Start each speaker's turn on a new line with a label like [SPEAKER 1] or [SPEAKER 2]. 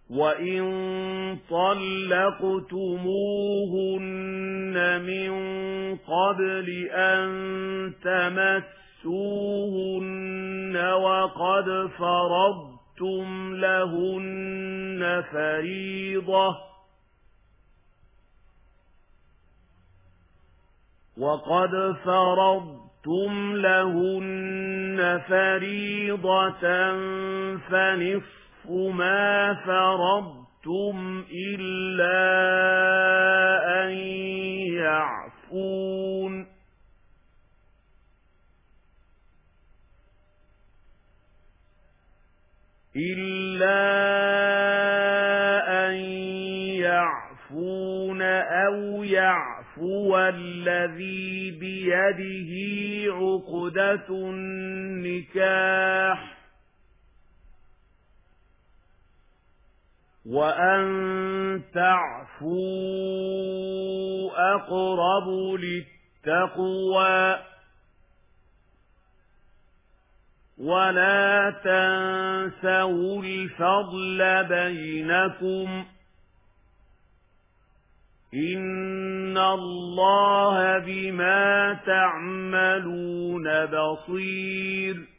[SPEAKER 1] وَإِن طَلَّقْتُمُوهُنَّ مِن قَبْلِ أَن تَمَسُّوهُنَّ وَقَدْ فَرَضْتُمْ لَهُنَّ فريضةً فَنِصْفُ مَا فَرَضْتُمْ إِلَّا أَن يَعْفُونَ أَوْ يَعْفُوَ الَّذِي بِيَدِهِ عُقْدَةُ النِّكَاحِ وَأَن تَعْفُوا أَقْرَبُ لِلتَّقْوَى وَلَا تَنسَوُا الْفَضْلَ بَيْنَكُمْ إِنَّ اللَّهَ بِمَا تَعْمَلُونَ بَصِيرٌ